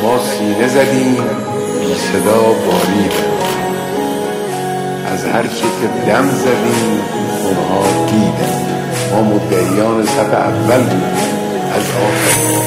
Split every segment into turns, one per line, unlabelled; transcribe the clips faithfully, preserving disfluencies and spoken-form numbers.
ما سینه زدیم بی صدا باریدیم، از هر چی که دم زدیم اونها دیدن. ما مدعیان صف اول بودیم از آخر.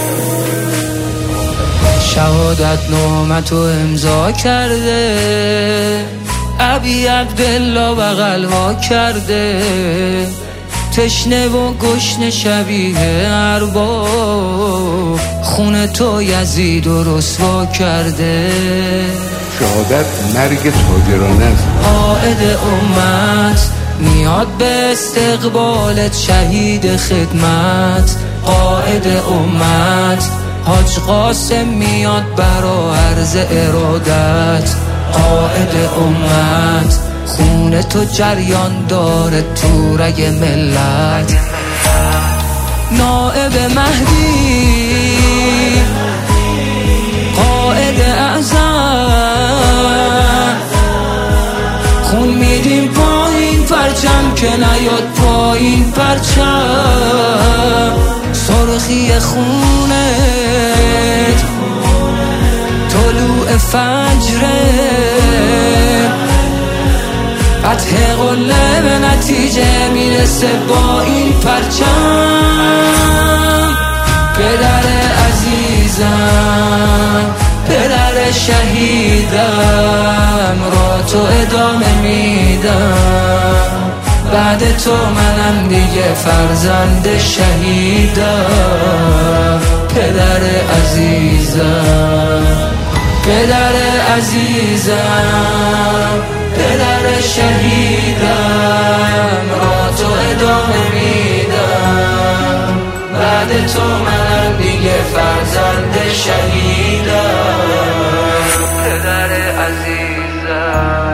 شهادت نامتو امضا کرده ابی عبدالله بغل وا کرده، تشنه و گشنه شبیه ارباب، خون تو یزید و رسوا کرده.
شهادت مرگ تاجرانه است.
قائد امت میاد به استقبالت، شهید خدمت قائد امت. حاج قاسم میاد برا عرض ارادت، قائد امت. خون تو جریان داره تو رگ ملت. نائب مهدی قائد اعظم، خون میدیم پایین پرچم که نیاد پایین پرچم. سرخی خونت طلوع فجره، فتح قله به نتیجه میرسه با این پرچم. پدر عزیزم، پدر شهیدم، را تو ادامه میدم. بعد تو منم دیگه فرزند شهیدم. پدر عزیزم، پدر عزیزم، پدر شهیدم، را تو ادامه میدم. بعد تو منم دیگه فرزند شهیدم. پدر عزیزم.